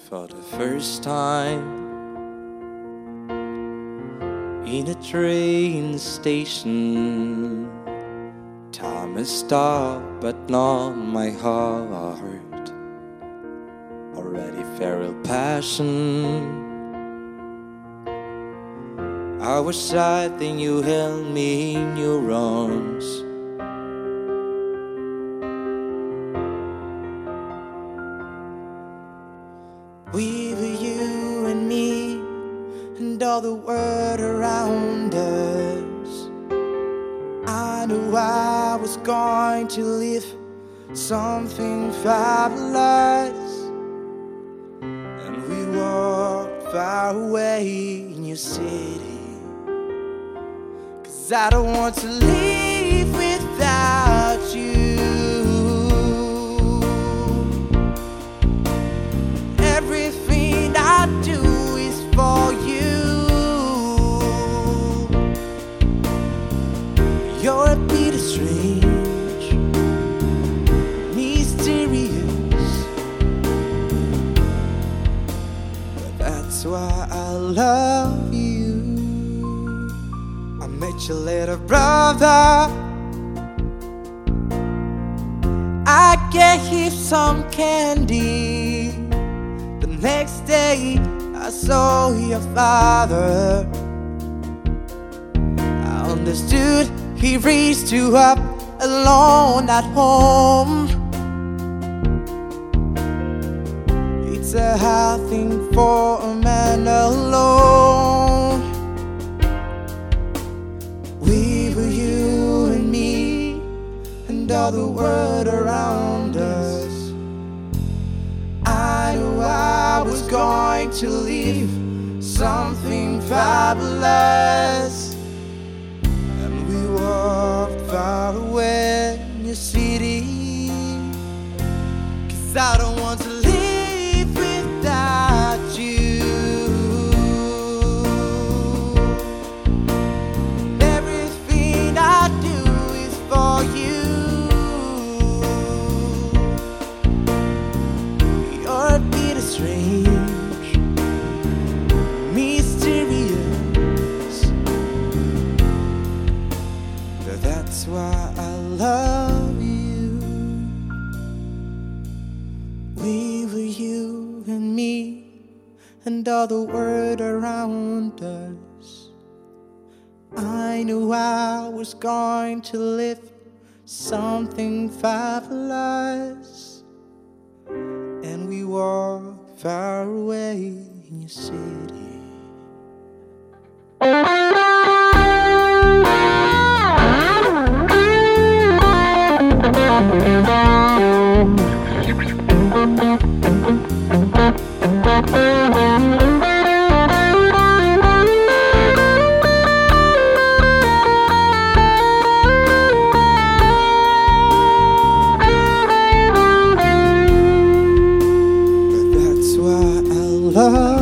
for the first time in a train station. Time has stopped, but not my heart. Already feral passion. I was sad, then you held me in your arms. We were you and me, and all the world around us. I knew I was going to live something fabulous, and we walked far away in your city. 'Cause I don't want to live without you. Everything I do is for you. You're a bit strange, mysterious, but that's why I love you. I met your little brother. I gave some candy. The next day I saw your father. I understood he raised you up alone at home. It's a hard thing for a man alone. We were you and me, and all the world around us. I knew I was going to live something fabulous, and we walked far away in your city. 'Cause I don't want to live without you. Everything I do is for you. You're a bit strange, mysterious, but that's why I love you. We were you and me, and all the world around us. I knew I was going to live something fabulous, and we walked far away in your city. But that's why I love